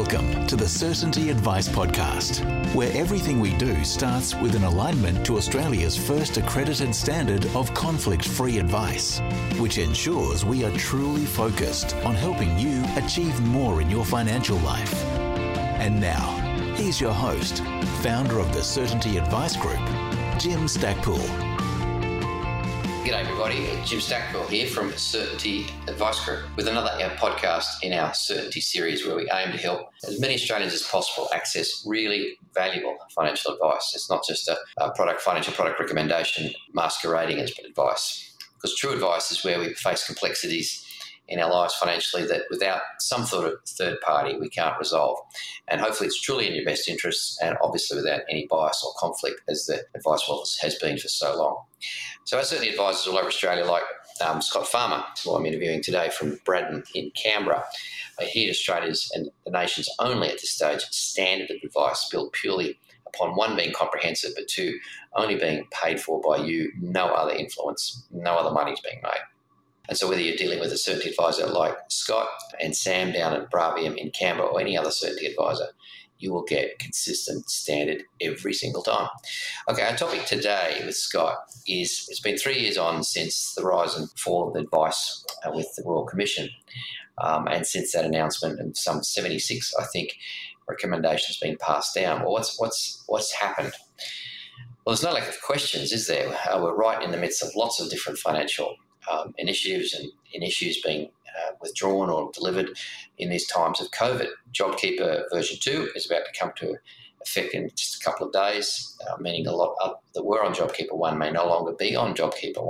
Welcome to the Certainty Advice Podcast, where everything we do starts with an alignment to Australia's first accredited standard of conflict-free advice, which ensures we are truly focused on helping you achieve more in your financial life. And now, here's your host, founder of the Certainty Advice Group, Jim Stackpool. G'day everybody, Jim Stackpool here from Certainty Advice Group with another podcast in our Certainty series where we aim to help as many Australians as possible access really valuable financial advice. It's not just a financial product recommendation masquerading as advice, because true advice is where we face complexities in our lives financially that without some sort of third party we can't resolve. And hopefully it's truly in your best interests and obviously without any bias or conflict as the advice world has been for so long. So our Certainty advisors all over Australia, like Scott Farmer, who I'm interviewing today from Braddon in Canberra, he is Australia's and the nation's only at this stage standard of advice built purely upon one being comprehensive, but two only being paid for by you, no other influence, no other money is being made. And so whether you're dealing with a certainty advisor like Scott and Sam down at Bravium in Canberra or any other certainty advisor, you will get consistent standard every single time. Okay, our topic today with Scott is, it's been 3 years on since the rise and fall of advice with the Royal Commission. And since that announcement and some 76, I think, recommendations being passed down. Well, what's happened? Well, there's no lack of questions, is there? We're right in the midst of lots of different financial initiatives and issues being withdrawn or delivered in these times of COVID. JobKeeper version 2 is about to come to effect in just a couple of days, meaning a lot that were on JobKeeper 1 may no longer be on JobKeeper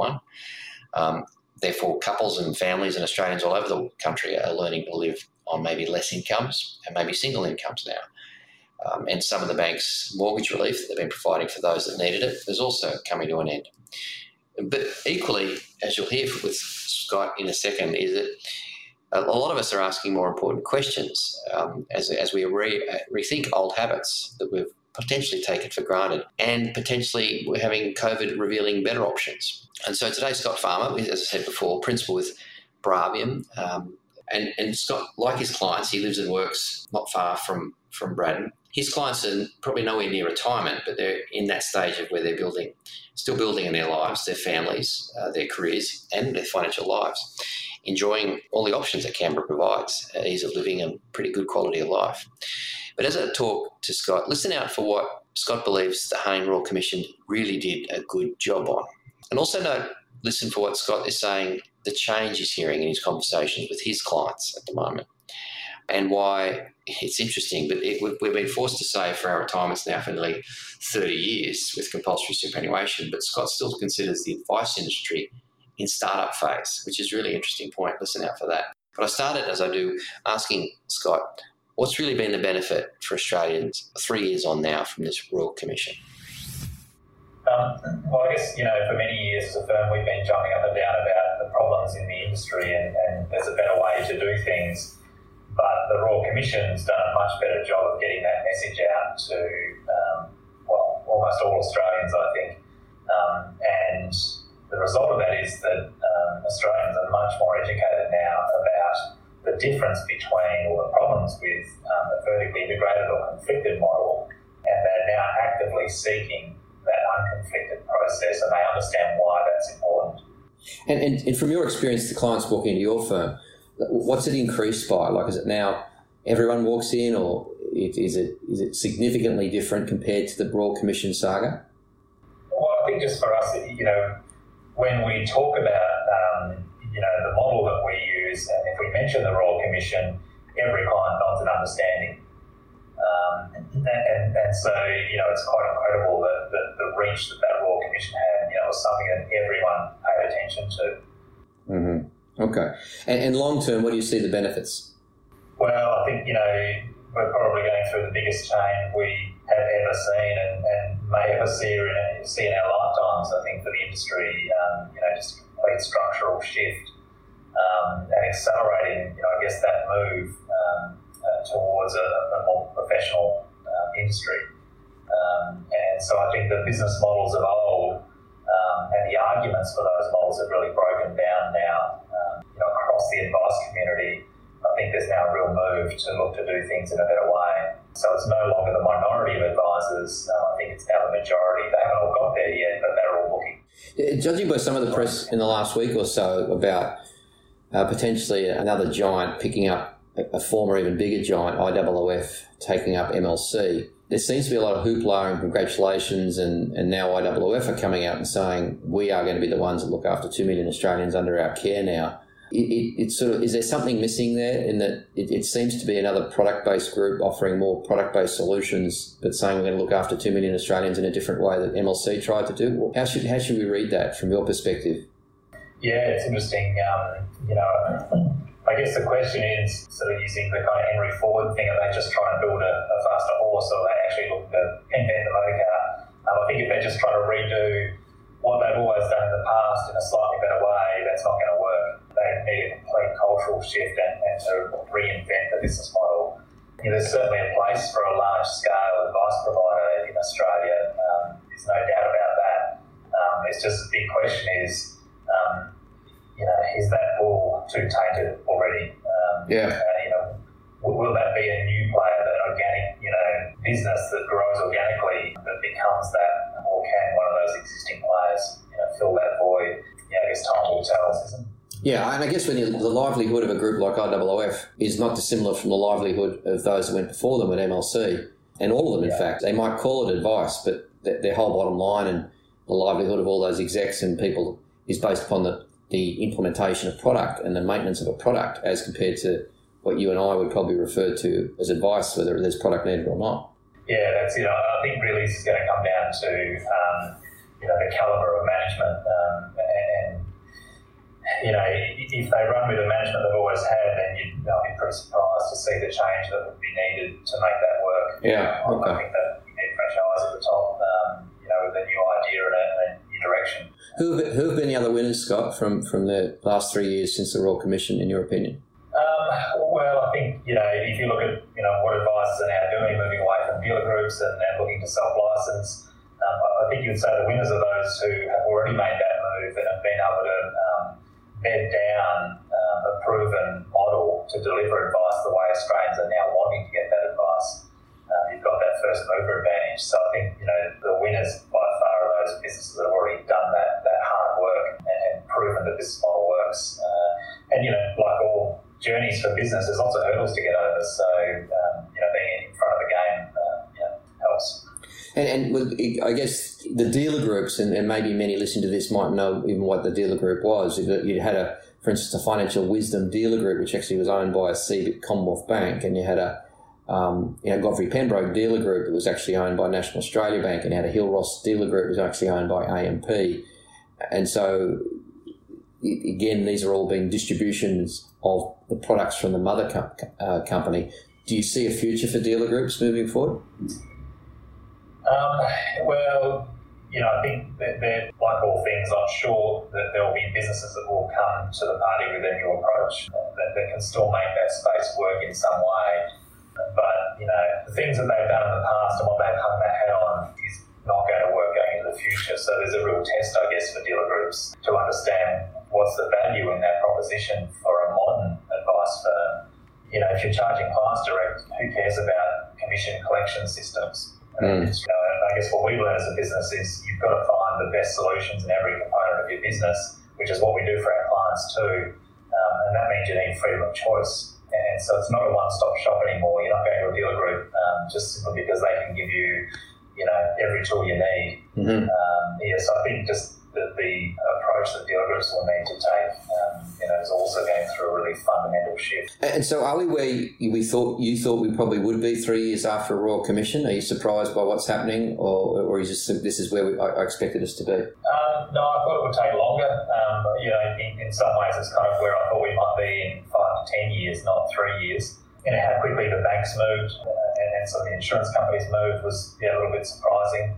1. Therefore, couples and families and Australians all over the country are learning to live on maybe less incomes and maybe single incomes now. And some of the bank's mortgage relief that they've been providing for those that needed it is also coming to an end. But equally, as you'll hear with Scott in a second, is that a lot of us are asking more important questions as we rethink old habits that we've potentially taken for granted, and potentially we're having COVID revealing better options. And so today, Scott Farmer, as I said before, principal with Bravium, and Scott, like his clients, he lives and works not far from Braddon. His clients are probably nowhere near retirement, but they're in that stage of where they're still building in their lives, their families, their careers, and their financial lives, enjoying all the options that Canberra provides, ease of living and pretty good quality of life. But as I talk to Scott, listen out for what Scott believes the Hayne Royal Commission really did a good job on. And also listen for what Scott is saying, the change he's hearing in his conversations with his clients at the moment, and why it's interesting, but we've been forced to save for our retirements now for nearly 30 years with compulsory superannuation, but Scott still considers the advice industry in startup phase, which is a really interesting point. Listen out for that. But I started, as I do, asking Scott, what's really been the benefit for Australians 3 years on now from this Royal Commission? Well, I guess, for many years as a firm, we've been jumping up and down about the problems in the industry and there's a better way to do things. But the Royal Commission's done a much better job of getting that message out to, almost all Australians, I think. And the result of that is that Australians are much more educated now about the difference between, or the problems with a vertically integrated or conflicted model, and they're now actively seeking that unconflicted process, and they understand why that's important. And from your experience, the clients walking into your firm, what's it increased by? Like, is it now everyone walks in, or is it significantly different compared to the Royal Commission saga? Well, I think just for us, when we talk about, the model that we use, and if we mention the Royal Commission, every client nods an understanding. And so, it's quite incredible that the reach that Royal Commission had, was something that everyone paid attention to. Mm-hmm. Okay. And long term, what do you see the benefits? Well, I think, we're probably going through the biggest change we have ever seen and may ever see in our lifetimes, I think, for the industry, just a complete structural shift and accelerating, that move towards a more professional industry. And so I think the business models of old and the arguments for those models have really broken down now. Across the advice community, I think there's now a real move move to look to do things in a better way. So it's no longer the minority of advisors. I think it's now the majority. They haven't all got there yet, but they're all looking. Judging by some of the press in the last week or so about potentially another giant picking up a former even bigger giant, IOOF, taking up MLC, there seems to be a lot of hoopla and congratulations, and now IOOF are coming out and saying we are going to be the ones that look after 2 million Australians under our care now. It's sort of, is there something missing there in that it seems to be another product-based group offering more product-based solutions, but saying we're going to look after 2 million Australians in a different way that MLC tried to do? How should we read that from your perspective? Yeah, it's interesting. I guess the question is sort of using the kind of Henry Ford thing, are they just trying to build a faster horse, or are they actually looking to invent the motor car? I think if they're just trying to redo what they've always done in the past in a slightly better way, that's not going to work. They need a complete cultural shift and to reinvent the business model. There's certainly a place for a large-scale advice provider in Australia. There's no doubt about that. It's just the big question is, is that bull too tainted already? Will that be a new player, an organic, business that grows organically that becomes that, or can one of those existing players, fill that void? I guess time will tell us, isn't it? Yeah, and I guess when the livelihood of a group like IOOF is not dissimilar from the livelihood of those who went before them at MLC, and all of them, in fact. They might call it advice, but their whole bottom line and the livelihood of all those execs and people is based upon the implementation of product and the maintenance of a product, as compared to what you and I would probably refer to as advice, whether there's product needed or not. Yeah, that's it. I think really this is going to come down to the calibre of management, if they run with the management they've always had, then you'd be pretty surprised to see the change that would be needed to make that work. Yeah, okay. I think that you need fresh eyes at the top, with a new idea and a new direction. Who have been the other winners, Scott, from the last 3 years since the Royal Commission, in your opinion? Well, I think, if you look at, what advisors are now doing, moving away from dealer groups and looking to self-license, I think you would say the winners are those who have already made that move and have been able to bed down a proven model to deliver advice the way Australians are now wanting to get that advice. You've got that first mover advantage. So I think, the winners by far are those businesses that have already done that hard work and proven the business model works. Like all journeys for business, there's lots of hurdles to get over. So, being in front of the game, helps. And I guess the dealer groups, and maybe many listening to this might know even what the dealer group was. You had for instance, a Financial Wisdom dealer group, which actually was owned by a CBIC Commonwealth Bank, and you had a Godfrey Pembroke dealer group that was actually owned by National Australia Bank, and you had a Hill Ross dealer group that was actually owned by AMP. And so, again, these are all being distributions of the products from the mother company. Do you see a future for dealer groups moving forward? I think that they're, like all things, I'm sure that there will be businesses that will come to the party with a new approach that can still make that space work in some way. But, the things that they've done in the past and what they've hung their hat on is not going to work going into the future. So there's a real test, I guess, for dealer groups to understand what's the value in that proposition for a modern advice firm. If you're charging clients direct, who cares about commission collection systems? I guess what we've learned as a business is you've got to find the best solutions in every component of your business, which is what we do for our clients too. And that means you need freedom of choice. And so it's not a one-stop shop anymore. You're not going to a dealer group just simply because they can give you, every tool you need. Mm-hmm. So I think just the approach that dealer groups will need to take, is also going through a really fundamental shift. And so, are we where you thought we probably would be 3 years after a Royal Commission? Are you surprised by what's happening, or is this is where I expected us to be? No, I thought it would take longer. In some ways, it's kind of where I thought we might be in 5 to 10 years, not 3 years. How quickly the banks moved and some of the insurance companies moved was a little bit surprising.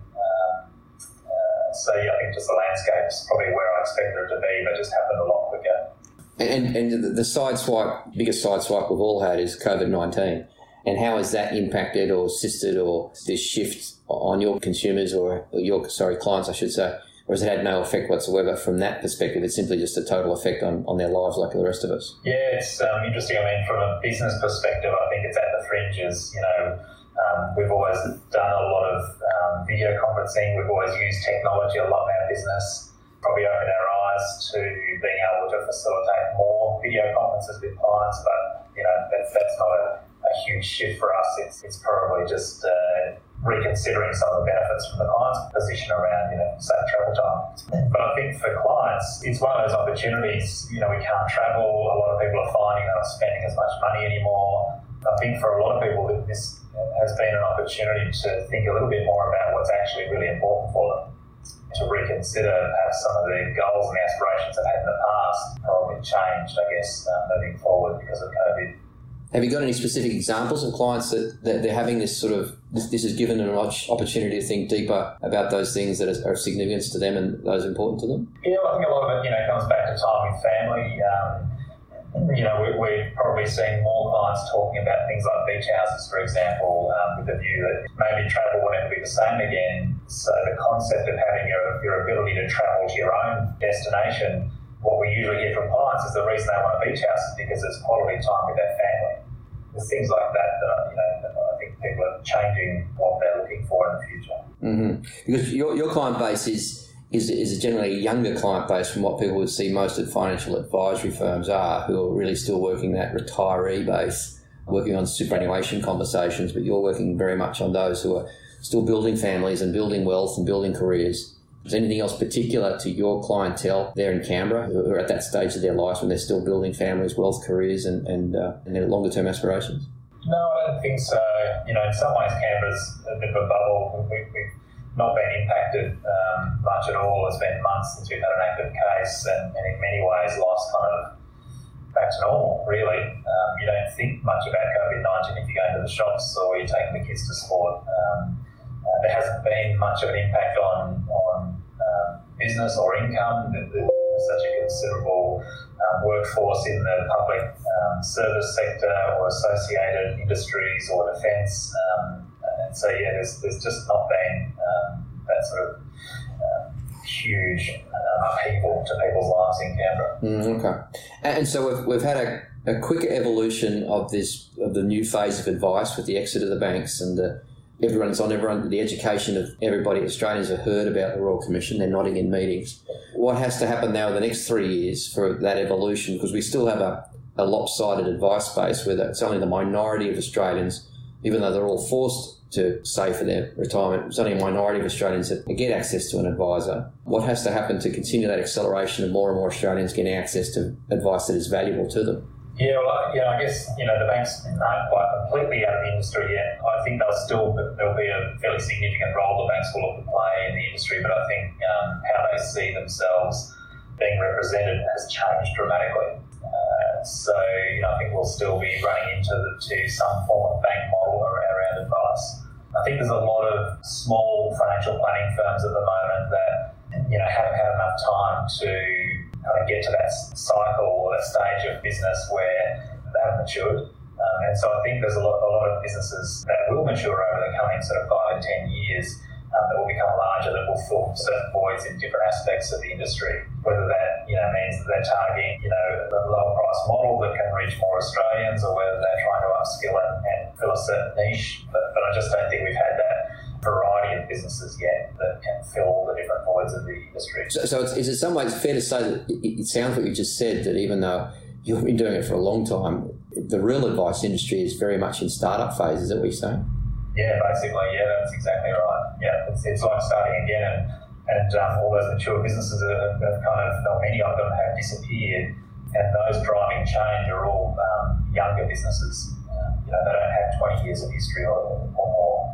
I think just the landscape is probably where I expected it to be, but just happened a lot quicker. And the biggest sideswipe we've all had is COVID-19. And how has that impacted or assisted or this shift on your consumers or your clients, I should say, or has it had no effect whatsoever from that perspective? It's simply just a total effect on their lives like the rest of us. Yeah, it's interesting. I mean, from a business perspective, I think it's at the fringes. We've always done a lot of video conferencing. We've always used technology a lot in our business. Probably opened our eyes to being able to facilitate more video conferences with clients, but that's not a huge shift for us. It's probably just reconsidering some of the benefits from the client's position around, say, travel time. But I think for clients, it's one of those opportunities. We can't travel. A lot of people are finding they're not spending as much money anymore. I think for a lot of people, this has been an opportunity to think a little bit more about what's actually really important for them, to reconsider perhaps some of the goals and the aspirations they've had in the past, probably changed, I guess, moving forward because of COVID. Have you got any specific examples of clients that they're having this this has given them an opportunity to think deeper about those things that are of significance to them and those important to them? Yeah, I think a lot of it, comes back to time with family. We're probably seeing more clients talking about things like beach houses, for example, with the view that maybe travel will never be the same again. So the concept of having your ability to travel to your own destination, what we usually hear from clients is the reason they want a beach house is because it's quality time with their family. There's things like that I think people are changing what they're looking for in the future. Mm-hmm. Because your client base is generally a younger client base from what people would see most of financial advisory firms are, who are really still working that retiree base, working on superannuation conversations, but you're working very much on those who are still building families and building wealth and building careers. Is there anything else particular to your clientele there in Canberra who are at that stage of their lives when they're still building families, wealth, careers and their longer-term aspirations? No, I don't think so. In some ways Canberra's a bit of a bubble. We've not been impacted much at all. It's been months since we've had an active case and in many ways life's kind of back to normal, really. You don't think much about COVID-19 if you go into the shops or you're taking the kids to sport. There hasn't been much of an impact on business or income. There's such a considerable workforce in the public service sector or associated industries or defence. And so, there's just not been that sort of huge upheaval to people's lives in Canberra. Okay. And so we've had a quick evolution of the new phase of advice with the exit of the banks and the education of everybody. Australians have heard about the Royal Commission. They're nodding in meetings. What has to happen now in the next 3 years for that evolution? Because we still have a lopsided advice space where it's only the minority of Australians, even though they're all forced to save for their retirement, it's only a minority of Australians that get access to an advisor. What has to happen to continue that acceleration of more and more Australians getting access to advice that is valuable to them? Yeah, I guess, the banks aren't quite completely out of the industry yet. I think there'll be a fairly significant role the banks will look to play in the industry, but I think how they see themselves being represented has changed dramatically. So I think we'll still be running into some form of bank model around advice. I think there's a lot of small financial planning firms at the moment that, haven't had enough time to kind of get to that cycle or that stage of business where they haven't matured. And so I think there's a lot of businesses that will mature over the coming sort of 5 and 10 years that will become larger, that will fill certain voids in different aspects of the industry, whether that means that they're targeting a lower price model that can reach more Australians, or whether they're trying to upskill and fill a certain niche. But I just don't think we've had that variety of businesses yet that can fill all the different voids of the industry. So is in some ways fair to say that it sounds like you just said that even though you've been doing it for a long time, the real advice industry is very much in startup phase? Is that what you're saying? Yeah, basically, that's exactly right. Yeah, it's like starting again, and all those mature businesses have kind of, many of them have disappeared, and those driving change are all younger businesses. They don't have 20 years of history or more.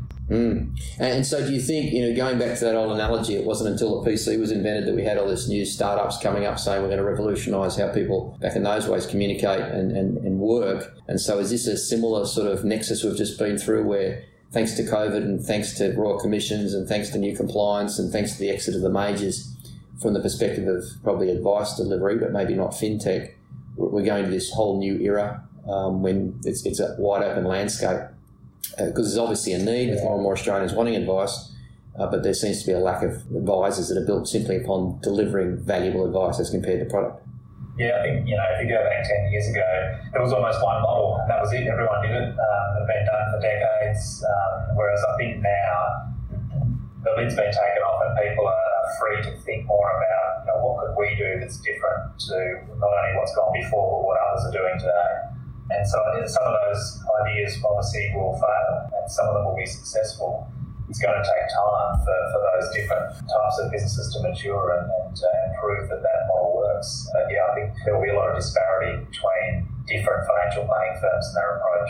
And so do you think, going back to that old analogy, it wasn't until the PC was invented that we had all this new startups coming up saying we're going to revolutionise how people back in those ways communicate and work. And so is this a similar sort of nexus we've just been through where thanks to COVID and thanks to Royal Commissions and thanks to new compliance and thanks to the exit of the majors, from the perspective of probably advice delivery, but maybe not fintech, we're going to this whole new era when it's a wide open landscape? Because there's obviously a need with more and more Australians wanting advice, but there seems to be a lack of advisors that are built simply upon delivering valuable advice as compared to product. Yeah, I think, if you go back 10 years ago, there was almost one model, and that was it. Everyone did it. It had been done for decades, whereas I think now the lid's been taken off and people are free to think more about, what could we do that's different to not only what's gone before, but what others are doing today. And so I think some of those ideas obviously will fail and some of them will be successful. It's going to take time for those different types of businesses to mature and prove that model works. But I think there will be a lot of disparity between different financial planning firms and their approach.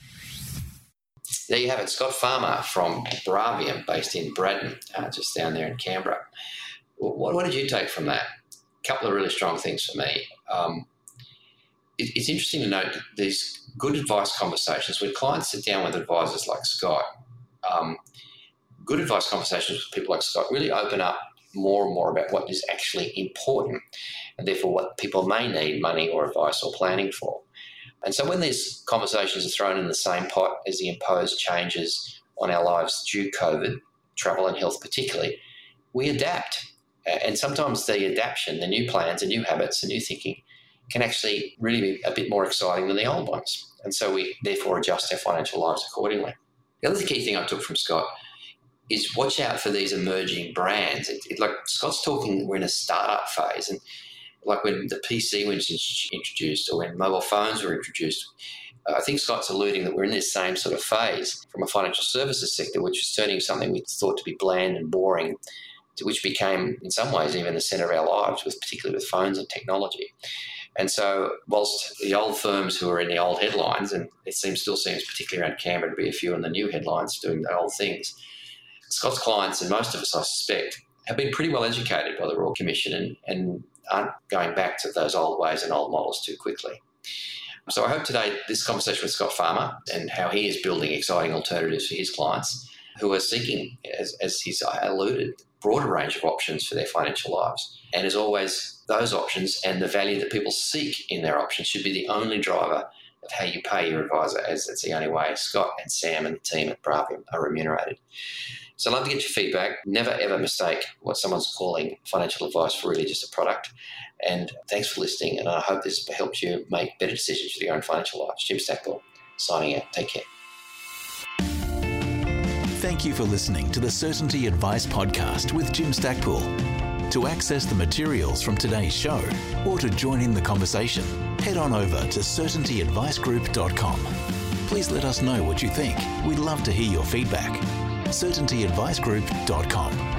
There you have it, Scott Farmer from Bravium, based in Braddon, just down there in Canberra. What did you take from that? A couple of really strong things for me. It's interesting to note these good advice conversations when clients sit down with advisors like Scott. Good advice conversations with people like Scott really open up more and more about what is actually important and therefore what people may need money or advice or planning for. And so when these conversations are thrown in the same pot as the imposed changes on our lives due COVID, travel and health particularly, we adapt. And sometimes the adaptation, the new plans, the new habits, the new thinking can actually really be a bit more exciting than the old ones. And so we therefore adjust our financial lives accordingly. The other key thing I took from Scott is watch out for these emerging brands. Like Scott's talking, we're in a startup phase, and like when the PC was introduced or when mobile phones were introduced, I think Scott's alluding that we're in this same sort of phase from a financial services sector, which is turning something we thought to be bland and boring, to which became in some ways even the centre of our lives, particularly with phones and technology. And so whilst the old firms who are in the old headlines, and it still seems particularly around Canberra to be a few in the new headlines doing the old things, Scott's clients, and most of us I suspect, have been pretty well educated by the Royal Commission and aren't going back to those old ways and old models too quickly. So I hope today this conversation with Scott Farmer and how he is building exciting alternatives for his clients who are seeking, as he's alluded, broader range of options for their financial lives. And as always, those options and the value that people seek in their options should be the only driver of how you pay your advisor, as it's the only way Scott and Sam and the team at Bravium are remunerated. So I'd love to get your feedback. Never, ever mistake what someone's calling financial advice for really just a product. And thanks for listening, and I hope this helps you make better decisions for your own financial lives. Jim Stackpole, signing out. Take care. Thank you for listening to the Certainty Advice Podcast with Jim Stackpole. To access the materials from today's show or to join in the conversation, head on over to certaintyadvicegroup.com. Please let us know what you think. We'd love to hear your feedback. certaintyadvicegroup.com.